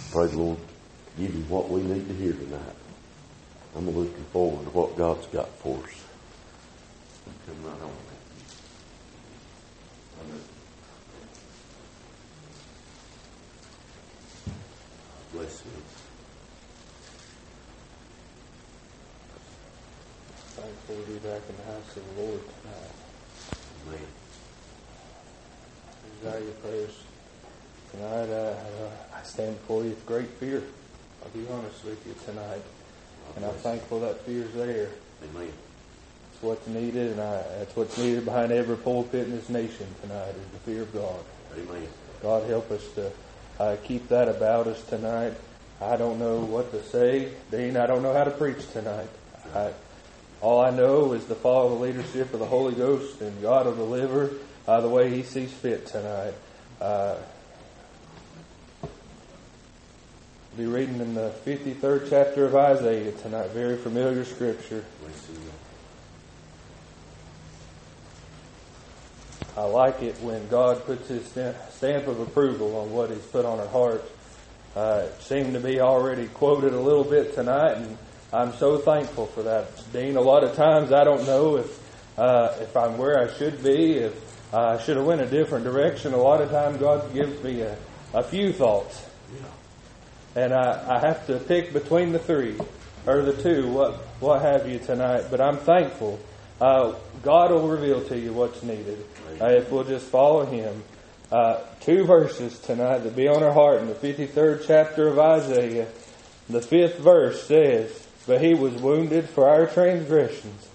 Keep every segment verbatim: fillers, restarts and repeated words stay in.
Pray the Lord give you what we need to hear tonight. I'm looking forward to what God's got for us. Come right on. Bless you. Thankful to be back in the house of the Lord tonight. Amen. Desire your prayers tonight. Uh, I stand before you with great fear. I'll be honest with you tonight. And I'm thankful that fear's there. Amen. It's what's needed, and I, that's what's needed behind every pulpit in this nation tonight is the fear of God. Amen. God help us to uh, keep that about us tonight. I don't know what to say, Dean. I don't know how to preach tonight. I, all I know is to follow the leadership of the Holy Ghost, and God will deliver uh, the way He sees fit tonight. Uh, be reading in the fifty-third chapter of Isaiah tonight. Very familiar scripture. I like it when God puts His stamp of approval on what He's put on our hearts. Uh, it seemed to be already quoted a little bit tonight, and I'm so thankful for that. Dean, a lot of times I don't know if uh, if I'm where I should be, if uh, I should have went a different direction. A lot of times God gives me a, a few thoughts. And I, I have to pick between the three, or the two, what what have you tonight. But I'm thankful. Uh, God will reveal to you what's needed uh, if we'll just follow Him. Uh, two verses tonight that be on our heart in the fifty-third chapter of Isaiah. The fifth verse says, "But He was wounded for our transgressions.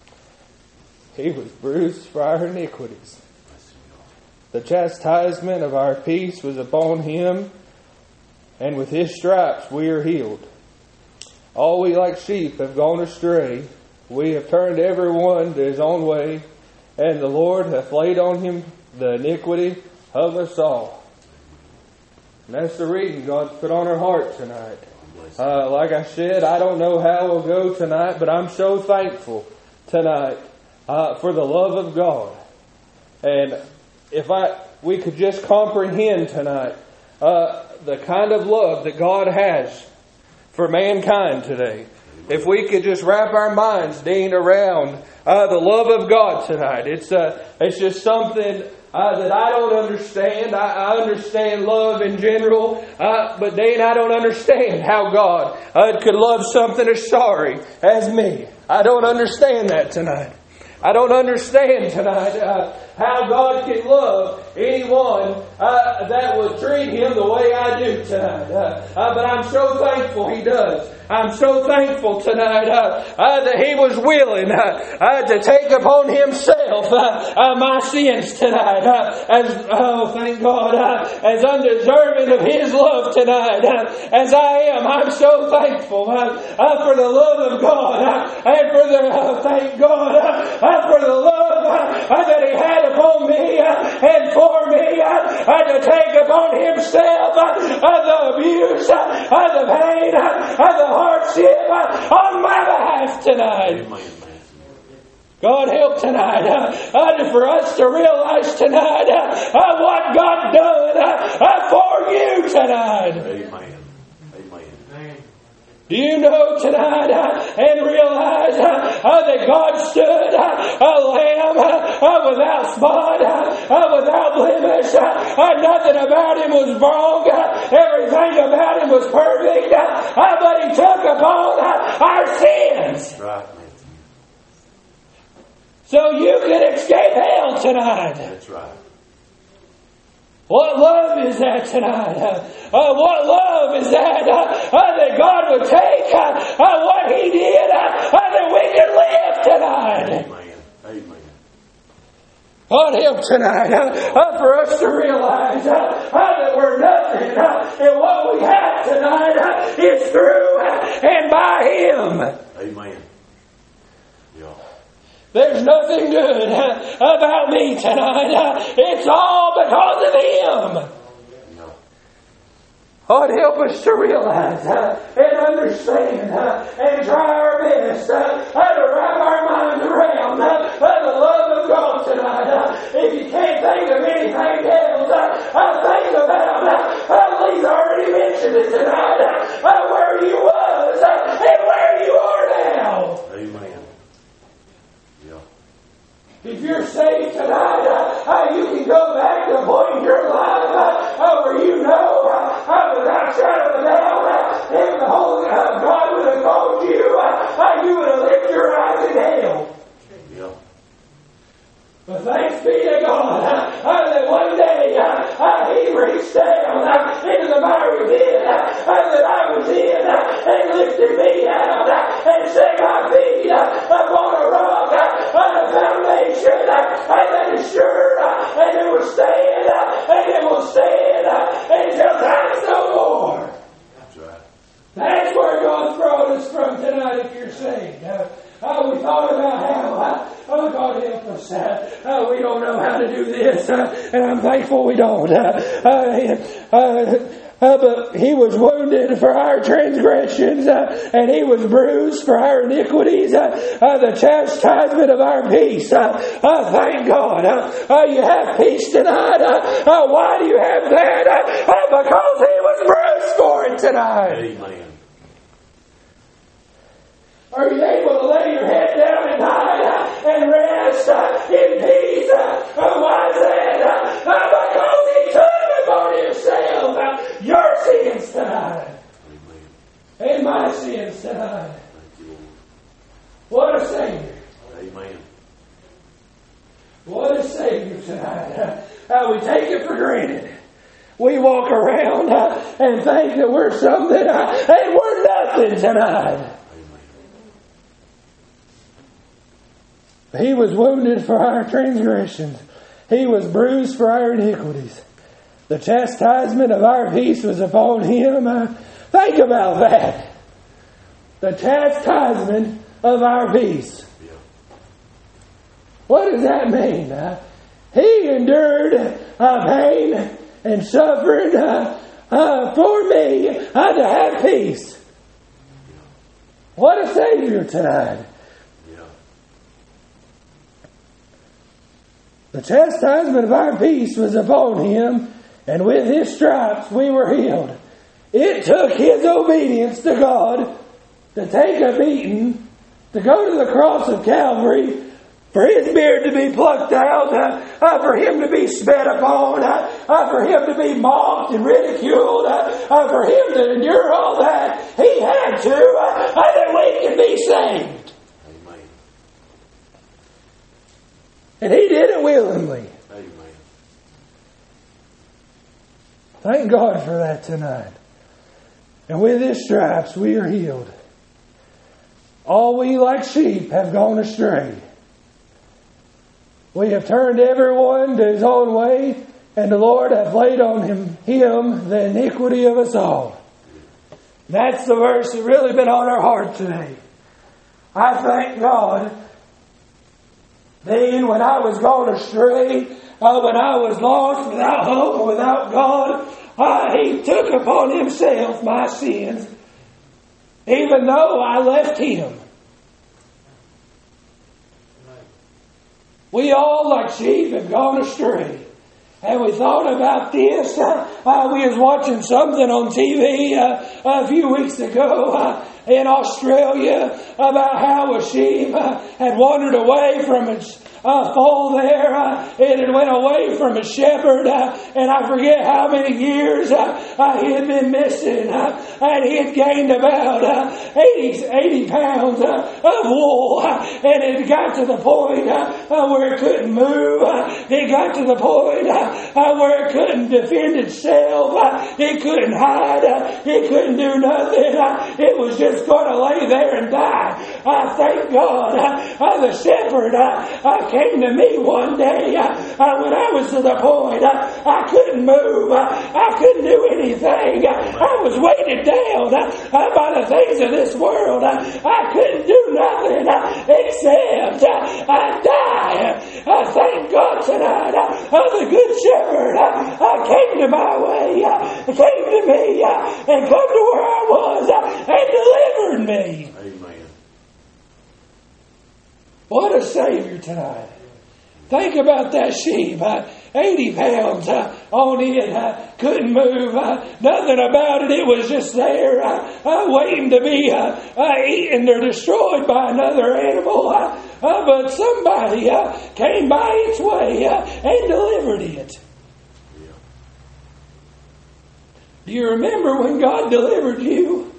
He was bruised for our iniquities. The chastisement of our peace was upon Him, and with His stripes we are healed. All we like sheep have gone astray. We have turned every one to his own way, and the Lord hath laid on Him the iniquity of us all." And that's the reading God's put on our heart tonight. Uh, like I said, I don't know how we'll go tonight, but I'm so thankful tonight uh, for the love of God. And if I we could just comprehend tonight uh, the kind of love that God has for mankind today. If we could just wrap our minds, Dean, around uh, the love of God tonight. It's uh, it's just something uh, that I don't understand. I, I understand love in general, uh, but Dean, I don't understand how God uh, could love something as sorry as me. I don't understand that tonight. I don't understand tonight uh, how God can love anyone uh, that would treat Him the way I do tonight. Uh, uh, but I'm so thankful He does. I'm so thankful tonight uh, uh, that He was willing uh, uh, to take upon Himself uh, uh, my sins tonight. Uh, as oh, thank God, uh, as undeserving of His love tonight uh, as I am. I'm so thankful uh, uh, for the love of God uh, and for the uh, thank God uh, uh, for the love uh, uh, that He had upon me uh, and for me uh, uh, to take upon Himself uh, uh, the abuse, uh, uh, the pain, uh, uh, the hardship uh, on my behalf tonight. God help tonight uh, uh, for us to realize tonight uh, uh, what God done uh, uh, for you tonight. Amen. Amen. Do you know tonight uh, and realize uh, uh, that God stood uh, a lamb uh, uh, without spot, uh, uh, without blemish. Uh, uh, nothing about Him was wrong. Uh, everything about Him was perfect. Uh, uh, but He took upon uh, our sins. Right. So you can escape hell tonight. That's right. What love is that tonight? Uh, uh, what love is that uh, uh, that God would take uh, uh, what He did uh, uh, that we can live tonight? Amen. Amen. God help tonight uh, uh, for us to realize uh, uh, that we're nothing uh, and what we have tonight uh, is through uh, and by Him. Amen. Yeah. There's nothing good uh, about me tonight. Uh, it's all because of Him. Yeah. God, help us to realize uh, and understand uh, and try our best uh, uh, to wrap our minds around uh, uh, the love of God tonight. Uh, if you can't think of anything else, uh, uh, think about uh, uh, Lee's already mentioned reflection tonight of where you was and where you are now. Amen. Yeah. If you're saved tonight, uh, uh, you can go back to the point in your life uh, where you know uh, without shadow of a doubt, uh, if the Holy uh, God would have called you, uh, uh, you would have lifted your eyes in hell. Yeah. But thanks be to God uh, uh, that one day uh, uh, He reached down uh, into the miry pit uh, uh, that I was in uh, and lifted me out uh, and set my feet uh, upon a rock, uh, on a foundation uh, uh, that is sure uh, and it will stand uh, and it will stand uh, until time's no more. That's right. That's where God's brought us from tonight if you're saved. Uh, uh, we thought about how, uh, oh God help us, uh, uh, we don't know how to do this, uh, and I'm thankful we don't. Uh, uh, uh, uh, but He was wounded for our transgressions, uh, and He was bruised for our iniquities, uh, uh, the chastisement of our peace. Uh, uh, thank God. Uh, uh, you have peace tonight. Uh, uh, why do you have that? Uh, uh, because He was bruised for it tonight. Amen. Are you able to lay your head down at night uh, and rest uh, in peace? Uh, uh, why is that? Uh, uh, because He took upon Himself uh, your sins tonight. Amen. And my sins tonight. Thank you, Lord. What a Savior. Amen. What a Savior tonight. Uh, uh, we take it for granted. We walk around uh, and think that we're something uh, and we're nothing tonight. He was wounded for our transgressions. He was bruised for our iniquities. The chastisement of our peace was upon Him. Uh, think about that. The chastisement of our peace. Yeah. What does that mean? Uh, he endured uh, pain and suffering uh, uh, for me uh, to have peace. What a Savior tonight. The chastisement of our peace was upon Him, and with His stripes we were healed. It took His obedience to God to take a beating, to go to the cross of Calvary, for His beard to be plucked out, uh, uh, for Him to be spat upon, uh, uh, for Him to be mocked and ridiculed, uh, uh, for Him to endure all that. He had to, uh, uh, that we can be saved. And He did it willingly. Amen. Thank God for that tonight. And with His stripes we are healed. All we like sheep have gone astray. We have turned everyone to his own way, and the Lord hath laid on him, him the iniquity of us all. That's the verse that really been on our heart today. I thank God. Then when I was gone astray, uh, when I was lost, without hope, without God, uh, He took upon Himself my sins, even though I left Him. We all, like sheep, have gone astray. And we thought about this. Uh, uh, we was watching something on T V uh, a few weeks ago uh, in Australia about how a sheep uh, had wandered away from its uh, fold there. Uh, it had went away from a shepherd, uh, and I forget how many years uh, uh, he had been missing. Uh, and he had gained about uh, eighty, eighty pounds uh, of wool. Uh, and it got to the point uh, uh, where it couldn't move. Uh, it got to the point uh, Uh, where it couldn't defend itself. Uh, it couldn't hide. Uh, it couldn't do nothing. Uh, it was just going to lay there and die. I uh, thank God. Uh, uh, the shepherd uh, uh, came to me one day uh, uh, when I was to the point uh, I couldn't move. Uh, I couldn't do anything. Uh, I was weighted down uh, uh, by the things of this world. Uh, I couldn't do nothing uh, except uh, uh, die. Uh, thank God tonight. Uh, uh, the good shepherd uh, uh, came to my way, uh, came to me, uh, and come to where I was, uh, and delivered me. Amen. What a Savior tonight. Think about that sheep. Uh, eighty pounds uh, on it. Uh, couldn't move. Uh, nothing about it. It was just there, uh, uh, waiting to be uh, uh, eaten or destroyed by another animal. Uh, uh, but somebody uh, came by its way uh, and delivered it. Yeah. Do you remember when God delivered you?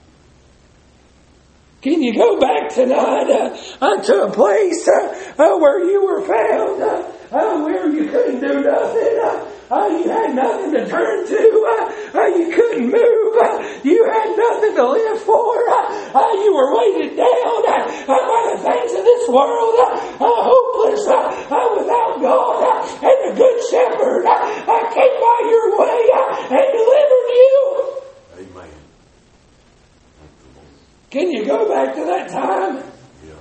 Can you go back tonight uh, unto a place uh, uh, where you were found, uh, uh, where you couldn't do nothing, uh, uh, you had nothing to turn to, uh, uh, you couldn't move, uh, you had nothing to live for, uh, uh, you were weighted down uh, uh, by the things of this world, uh, uh, hopeless, uh, uh, without God, uh, and the Good Shepherd uh, uh, came by your way uh, and delivered you. Amen. Can you go back to that time? Yeah.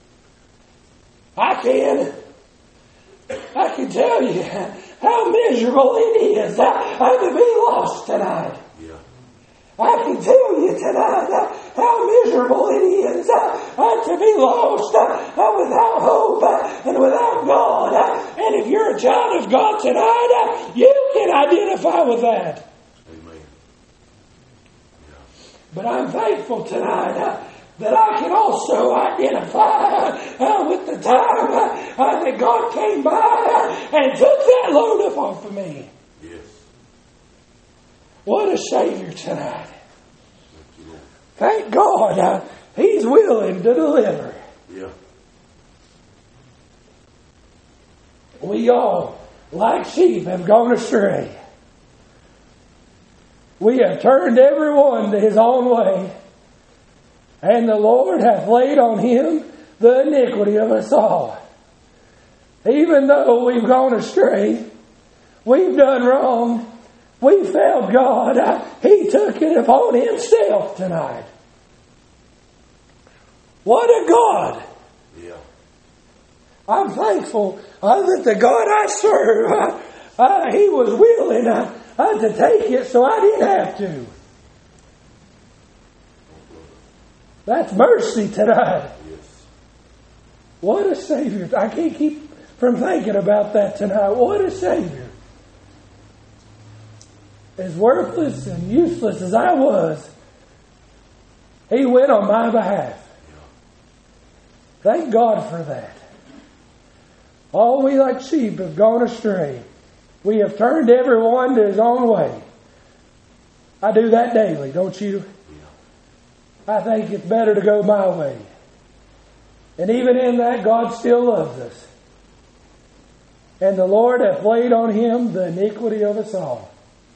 I can. I can tell you how miserable it is uh, to be lost tonight. Yeah. I can tell you tonight uh, how miserable it is uh, uh, to be lost uh, uh, without hope uh, and without God. Uh, and if you're a child of God tonight, uh, you can identify with that. But I'm thankful tonight uh, that I can also identify uh, with the time uh, uh, that God came by uh, and took that load up off of me. Yes. What a Savior tonight. Thank God uh, He's willing to deliver. Yeah. We all, like sheep, have gone astray. We have turned every one to his own way, and the Lord hath laid on him the iniquity of us all. Even though we've gone astray, we've done wrong, we failed God, He took it upon Himself tonight. What a God! Yeah. I'm thankful uh, that the God I serve, uh, uh, He was willing uh, uh, to take it so I didn't have to. That's mercy tonight. Yes. What a Savior. I can't keep from thinking about that tonight. What a Savior. As worthless and useless as I was, He went on my behalf. Thank God for that. All we like sheep have gone astray. We have turned everyone to his own way. I do that daily, don't you? I think it's better to go my way. And even in that, God still loves us. And the Lord hath laid on Him the iniquity of us all.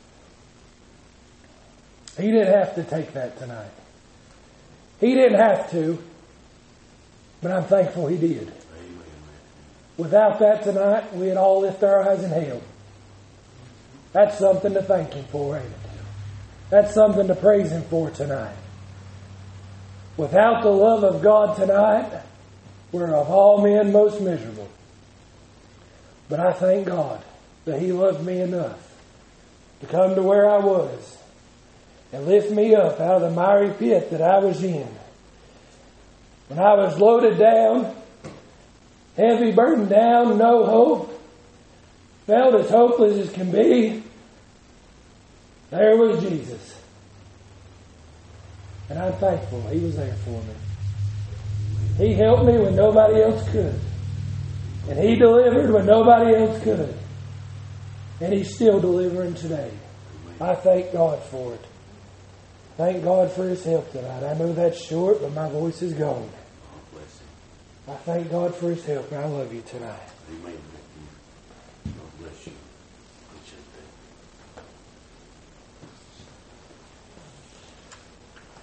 He didn't have to take that tonight. He didn't have to. But I'm thankful He did. Amen. Without that tonight, we'd all lift our eyes in hell. That's something to thank Him for, ain't it? That's something to praise Him for tonight. Without the love of God tonight, we're of all men most miserable. But I thank God that He loved me enough to come to where I was and lift me up out of the miry pit that I was in. When I was loaded down, heavy, burdened down, no hope, felt as hopeless as can be, there was Jesus. And I'm thankful He was there for me. He helped me when nobody else could. And He delivered when nobody else could. And He's still delivering today. I thank God for it. Thank God for His help tonight. I know that's short, but my voice is gone. I thank God for His help, and I love you tonight. Amen.